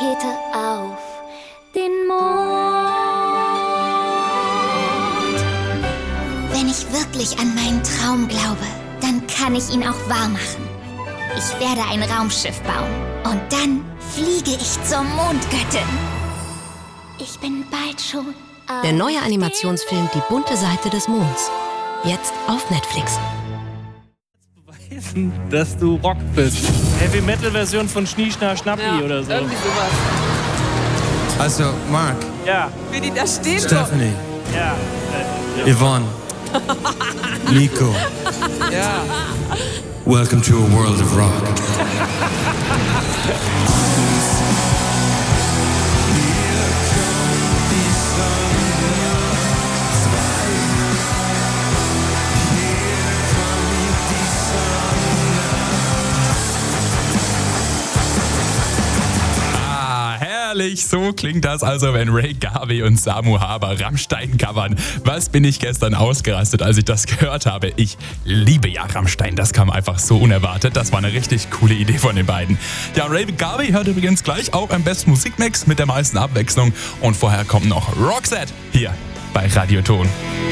Rakete auf den Mond. Wenn ich wirklich an meinen Traum glaube, dann kann ich ihn auch wahr machen. Ich werde ein Raumschiff bauen und dann fliege ich zur Mondgöttin. Ich bin bald schon auf Der neue Animationsfilm Die bunte Seite des Monds. Jetzt auf Netflix. Beweisen, dass du Rock bist. Heavy-Metal-Version von Schnieschnar Schnappi oder so. Irgendwie sowas. Also, Mark, Ja, Wie die da stehen. Stephanie, ja. Yvonne, Nico, Ja. welcome to a world of rock. Herrlich, so klingt das also, wenn Ray Garvey und Samu Haber Rammstein covern. Was bin ich gestern ausgerastet, als ich das gehört habe? Ich liebe ja Rammstein, das kam einfach so unerwartet. Das war eine richtig coole Idee von den beiden. Ja, Ray Garvey hört übrigens gleich auch im besten Musikmix mit der meisten Abwechslung. Und vorher kommt noch Roxette hier bei Radio Ton.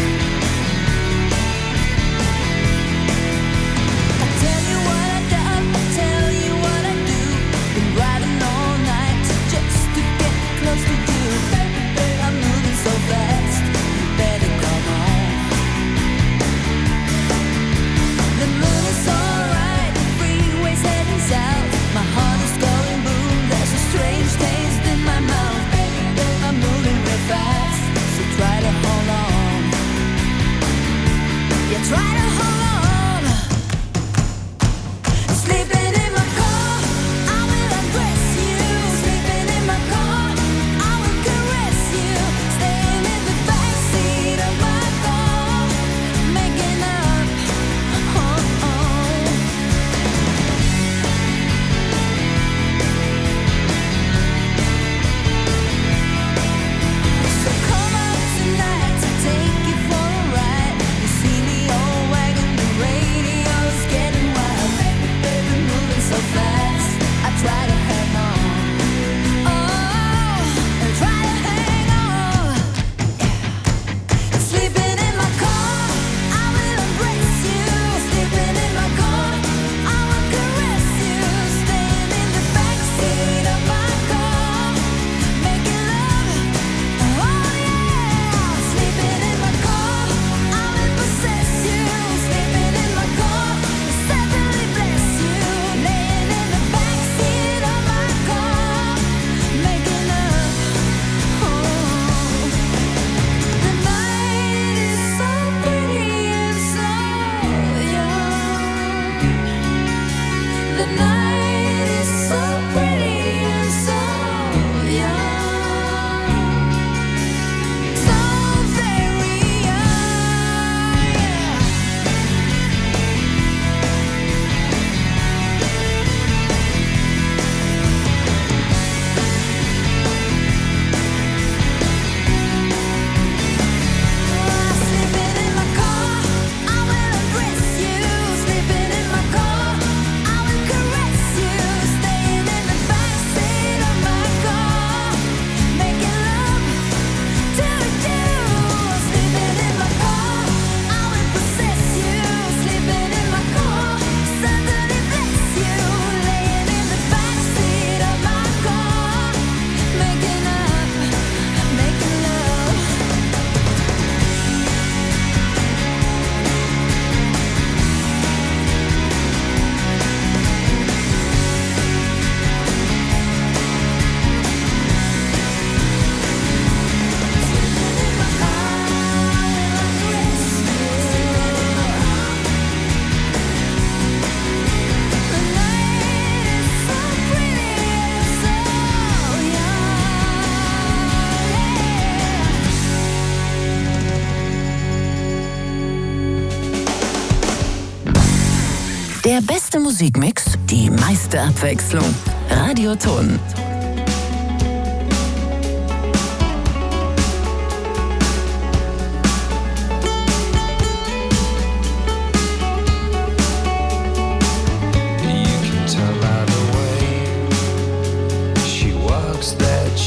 Der beste Musikmix, die meiste Abwechslung. Radio Ton.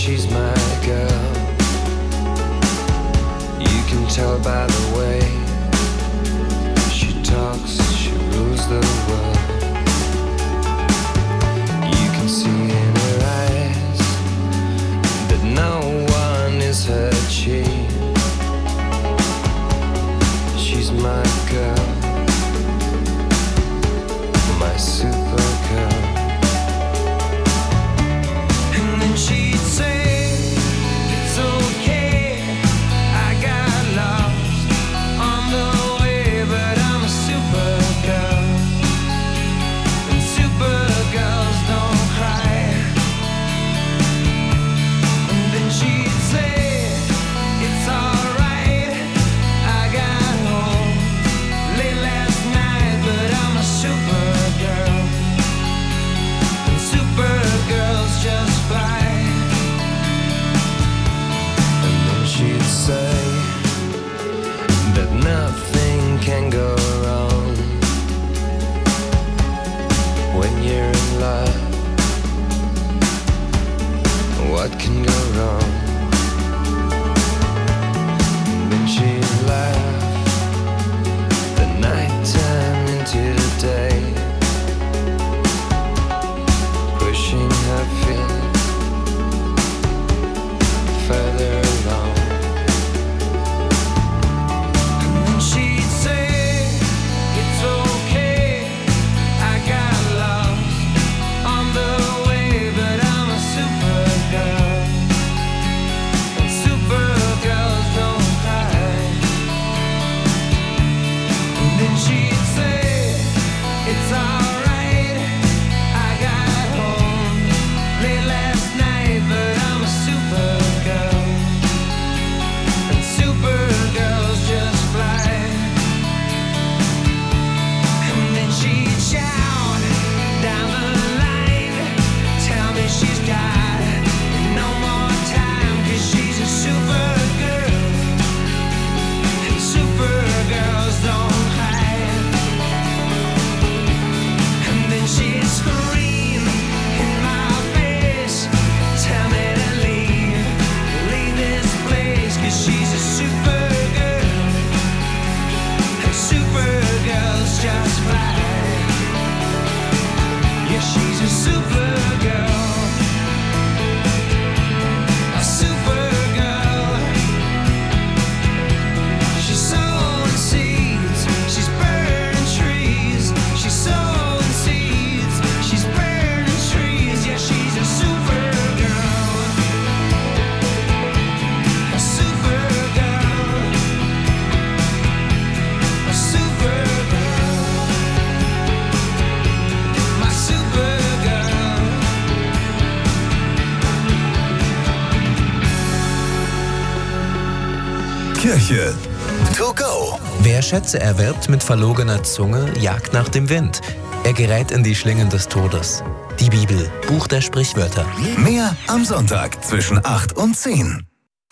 she's my girl. You can tell by the way she talks, she rules the world. You can see in her eyes that no one is her chief. She's my girl, my super girl. And then she'd say, it's okay, I got lost on the way, but I'm a super girl. And super girls don't cry. And then she'd say, it's alright, I got home late last night, but I'm a super girl. And super girls just fly. And then she'd say that nothing can go wrong when you're in love. What can go wrong? And then she'd laugh, the night turn into the day, pushing her feet further along. And then she'd say, it's okay, I got lost on the way, but I'm a super girl. And super girls don't cry. And then she'd say, it's alright, I got home late last night, but I'm a super girl. And super girls just fly. And then she'd shout down the line, tell me she's got no more time, 'cause she's a super girl. And super girls don't cry. And then she'd scream in my face, tell me to leave this place, 'cause she's a super girl. And super girls just fly. Yeah, she's a super girl. A super girl. She's sowing seeds, she's burning trees. She's sowing seeds, she's burning trees. Yeah, she's a super girl. A super girl. A super girl. My super girl. Kirche to go. Wer Schätze erwirbt mit verlogener Zunge, jagt nach dem Wind. Er gerät in die Schlingen des Todes. Die Bibel, Buch der Sprichwörter. Mehr am Sonntag zwischen 8 und 10.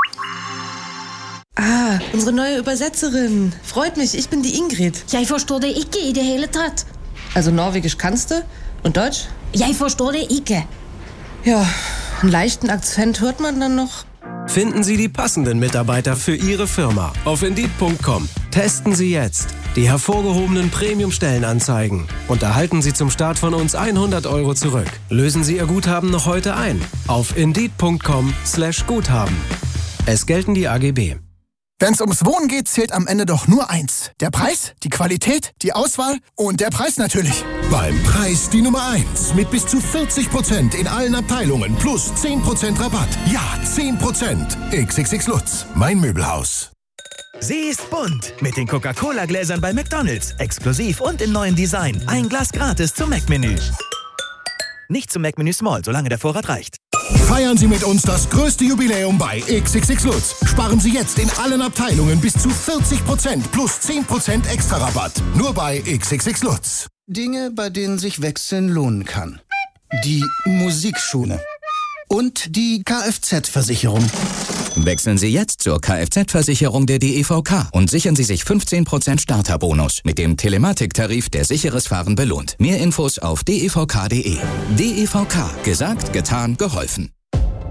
Ah, unsere neue Übersetzerin. Freut mich, ich bin die Ingrid. Jij verstår det ikke i det hele tatt. Also Norwegisch kannst du? Und Deutsch? Jij forstår det ikke. Ja, einen leichten Akzent hört man dann noch. Finden Sie die passenden Mitarbeiter für Ihre Firma auf Indeed.com. Testen Sie jetzt die hervorgehobenen Premium-Stellenanzeigen und erhalten Sie zum Start von uns 100 € zurück. Lösen Sie Ihr Guthaben noch heute ein auf Indeed.com/Guthaben. Es gelten die AGB. Wenn es ums Wohnen geht, zählt am Ende doch nur eins. Der Preis, die Qualität, die Auswahl und der Preis natürlich. Beim Preis die Nummer 1 mit bis zu 40% in allen Abteilungen plus 10% Rabatt. Ja, 10%. XXX Lutz, mein Möbelhaus. Sie ist bunt mit den Coca-Cola-Gläsern bei McDonald's. Exklusiv und im neuen Design. Ein Glas gratis zum Mac-Menü. Nicht zum Mac-Menü Small, solange der Vorrat reicht. Feiern Sie mit uns das größte Jubiläum bei XXX Lutz. Sparen Sie jetzt in allen Abteilungen bis zu 40% plus 10% extra Rabatt. Nur bei XXX Lutz. Dinge, bei denen sich Wechseln lohnen kann. Die Musikschule. Und die Kfz-Versicherung. Wechseln Sie jetzt zur Kfz-Versicherung der DEVK und sichern Sie sich 15% Starterbonus mit dem Telematiktarif, der sicheres Fahren belohnt. Mehr Infos auf devk.de. DEVK. Gesagt, getan, geholfen.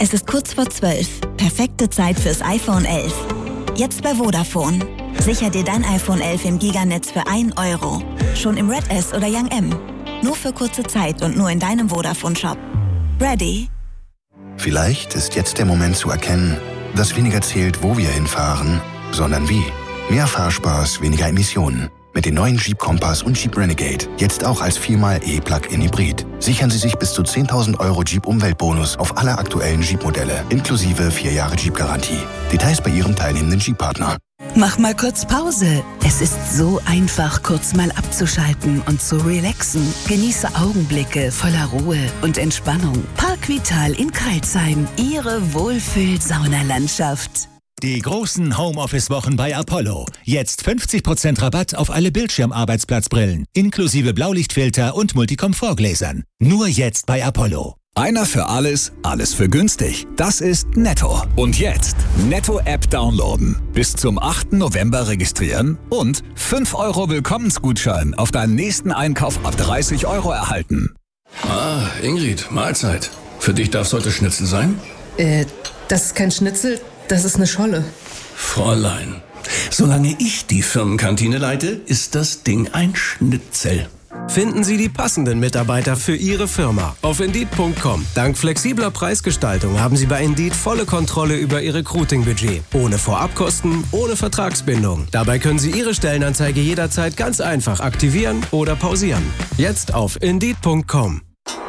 Es ist kurz vor 12. Perfekte Zeit fürs iPhone 11. Jetzt bei Vodafone. Sicher dir dein iPhone 11 im Giganetz für 1 Euro. Schon im Red S oder Young M. Nur für kurze Zeit und nur in deinem Vodafone-Shop. Ready? Vielleicht ist jetzt der Moment zu erkennen, dass weniger zählt, wo wir hinfahren, sondern wie. Mehr Fahrspaß, weniger Emissionen. Mit den neuen Jeep Compass und Jeep Renegade. Jetzt auch als 4x E-Plug-in-Hybrid. Sichern Sie sich bis zu 10.000 € Jeep-Umweltbonus auf alle aktuellen Jeep-Modelle. Inklusive 4 Jahre Jeep-Garantie. Details bei Ihrem teilnehmenden Jeep-Partner. Mach mal kurz Pause. Es ist so einfach, kurz mal abzuschalten und zu relaxen. Genieße Augenblicke voller Ruhe und Entspannung. Park Vital in Crailsheim. Ihre Wohlfühl-Saunalandschaft. Die großen Homeoffice-Wochen bei Apollo. Jetzt 50% Rabatt auf alle Bildschirmarbeitsplatzbrillen, inklusive Blaulichtfilter und Multikomfortgläsern. Nur jetzt bei Apollo. Einer für alles, alles für günstig. Das ist Netto. Und jetzt Netto-App downloaden. Bis zum 8. November registrieren und 5 € Willkommensgutschein auf deinen nächsten Einkauf ab 30 € erhalten. Ah, Ingrid, Mahlzeit. Für dich darf es heute Schnitzel sein? Das ist kein Schnitzel, das ist eine Scholle. Fräulein, solange ich die Firmenkantine leite, ist das Ding ein Schnitzel. Finden Sie die passenden Mitarbeiter für Ihre Firma auf Indeed.com. Dank flexibler Preisgestaltung haben Sie bei Indeed volle Kontrolle über Ihr Recruiting-Budget. Ohne Vorabkosten, ohne Vertragsbindung. Dabei können Sie Ihre Stellenanzeige jederzeit ganz einfach aktivieren oder pausieren. Jetzt auf Indeed.com.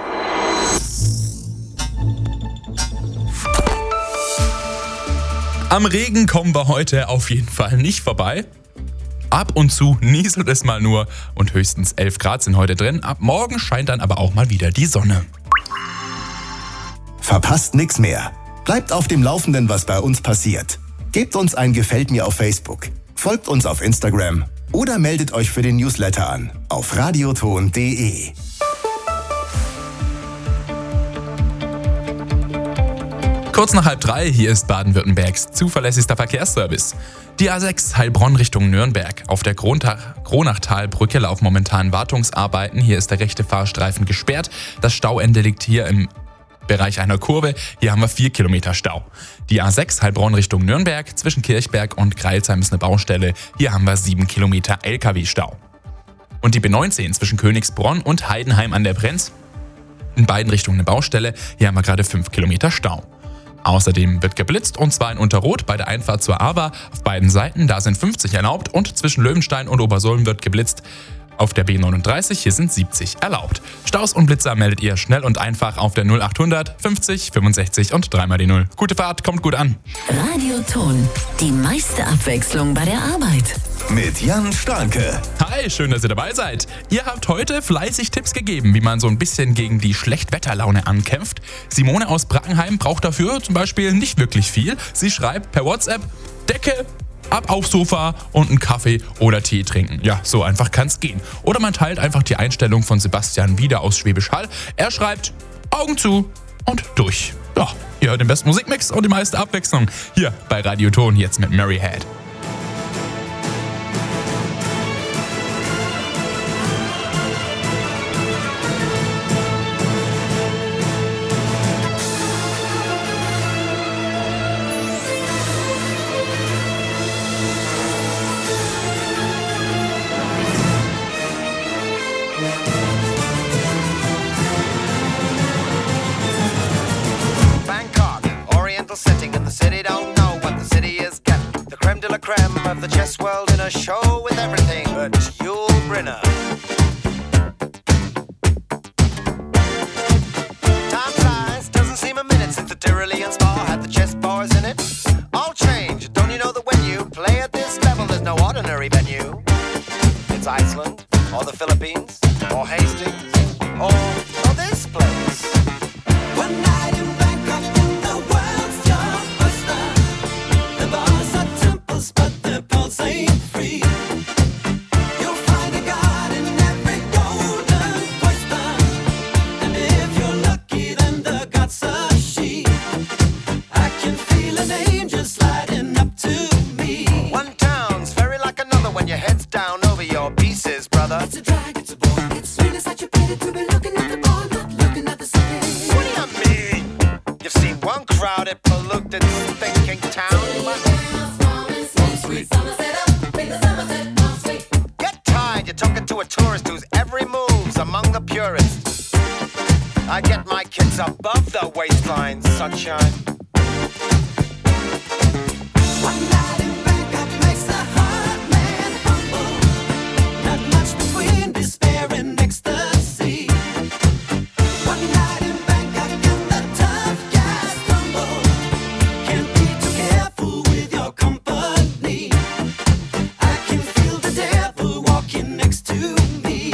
Am Regen kommen wir heute auf jeden Fall nicht vorbei. Ab und zu nieselt es mal nur und höchstens 11 Grad sind heute drin. Ab morgen scheint dann aber auch mal wieder die Sonne. Verpasst nichts mehr. Bleibt auf dem Laufenden, was bei uns passiert. Gebt uns ein Gefällt mir auf Facebook, folgt uns auf Instagram oder meldet euch für den Newsletter an auf radioton.de. Kurz nach 2:30, hier ist Baden-Württembergs zuverlässigster Verkehrsservice. Die A6 Heilbronn Richtung Nürnberg. Auf der Kronachtalbrücke laufen momentan Wartungsarbeiten. Hier ist der rechte Fahrstreifen gesperrt. Das Stauende liegt hier im Bereich einer Kurve. Hier haben wir 4 Kilometer Stau. Die A6 Heilbronn Richtung Nürnberg. Zwischen Kirchberg und Crailsheim ist eine Baustelle. Hier haben wir 7 Kilometer LKW-Stau. Und die B19 zwischen Königsbronn und Heidenheim an der Brenz. In beiden Richtungen eine Baustelle. Hier haben wir gerade 5 Kilometer Stau. Außerdem wird geblitzt, und zwar in Unterroth bei der Einfahrt zur Awer auf beiden Seiten. Da sind 50 erlaubt, und zwischen Löwenstein und Obersolm wird geblitzt. Auf der B39, hier sind 70 erlaubt. Staus und Blitzer meldet ihr schnell und einfach auf der 0800 50 65 und 3 mal die 0. Gute Fahrt, kommt gut an. Radioton, die meiste Abwechslung bei der Arbeit. Mit Jan Starke. Hi, schön, dass ihr dabei seid. Ihr habt heute fleißig Tipps gegeben, wie man so ein bisschen gegen die Schlechtwetterlaune ankämpft. Simone aus Brackenheim braucht dafür zum Beispiel nicht wirklich viel. Sie schreibt per WhatsApp: Decke, ab aufs Sofa und einen Kaffee oder Tee trinken. Ja, so einfach kann's gehen. Oder man teilt einfach die Einstellung von Sebastian Wieder aus Schwäbisch Hall. Er schreibt: Augen zu und durch. Ja, ihr hört den besten Musikmix und die meiste Abwechslung hier bei Radioton, jetzt mit Mary Head. Setting in the city, don't know what the city is getting. The creme de la creme of the chess world in a show with everything but Yul Brynner. Time flies, doesn't seem a minute since the Tyrolean Spa had the chess bars in it. All change, don't you know that when you play at this level, there's no ordinary venue? It's Iceland, or the Philippines, or Hastings, or this place. One night in Bangkok. One crowded, polluted, stinking town. Get tired, you're talking to a tourist whose every move's among the purists. I get my kids above the waistline, sunshine. One night in Bangkok makes the heart man humble. Not much between despair and ecstasy. One night in Bangkok and the tough guys stumble. Can't be too careful with your company. I can feel the devil walking next to me.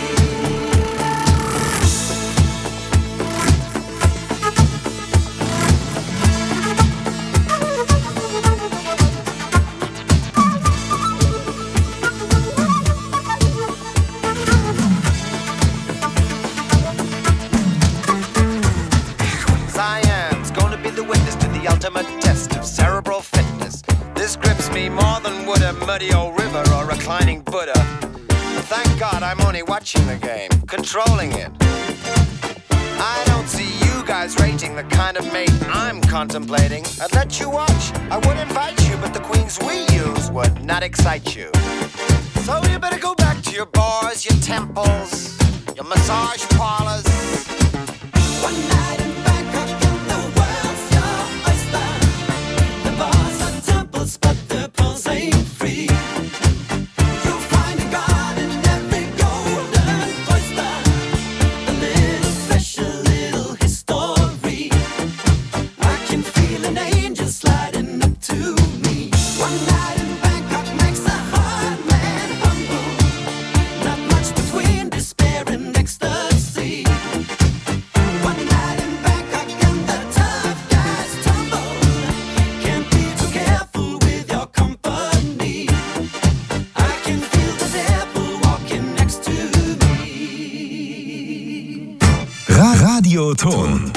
Cyan's gonna be the witness to the ultimate test of cerebral fitness. This grips me more than would a muddy old river or reclining Buddha. But thank God I'm only watching the game, controlling it. I don't see you guys rating the kind of mate I'm contemplating. I'd let you watch, I would invite you, but the queens we use would not excite you. So you better go back to your bars, your temples, your massage parlors. One night in Bangkok and the world's your oyster. The bars are temples, but the pearls ain't free. You'll find a god in every golden oyster. A little special, little history. I can feel an angel sliding up to me. One night in Bangkok makes a hard man humble. Not much between despair and ecstasy. One night in Bangkok and the tough guys tumble. Can't be too careful with your company. I can feel the devil walking next to me. Radioton.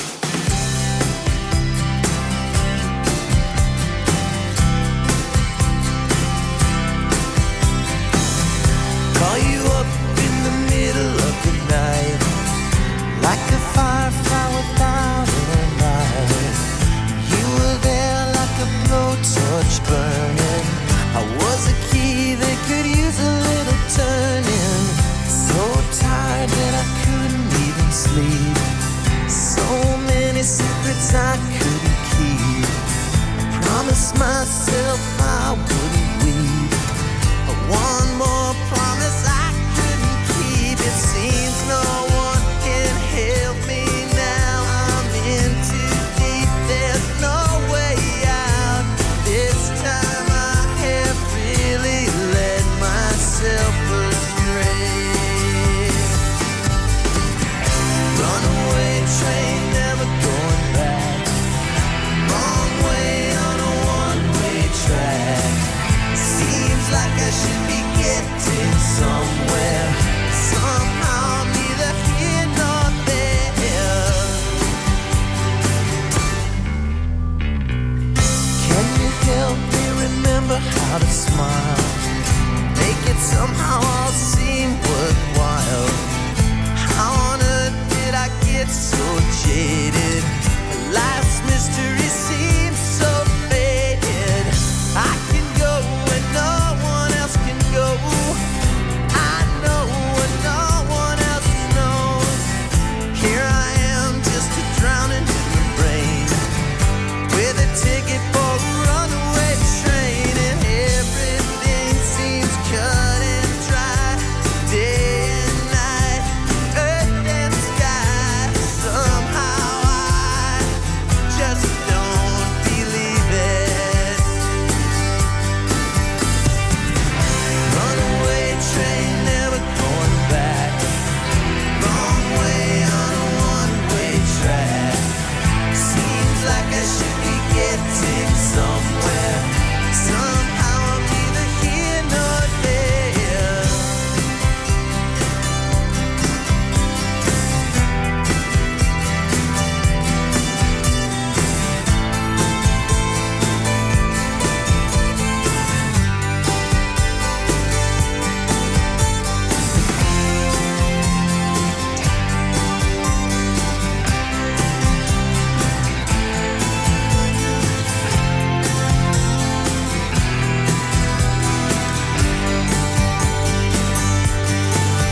Call you up in the middle of the night, like a firefly without a light. You were there like a blowtorch burning. I was a key that could use a little turning. So tired that I couldn't even sleep. So many secrets I couldn't keep. Promised myself I wouldn't weep. But one more promise I couldn't keep. It seems no one can help me now. I'm in too deep, there's no way out. This time I have really led myself astray. Runaway train, never going back. Wrong way on a one-way track. Seems like I should be getting somewhere. Somehow I'm neither here nor there. Can you help me remember how to smile? Make it somehow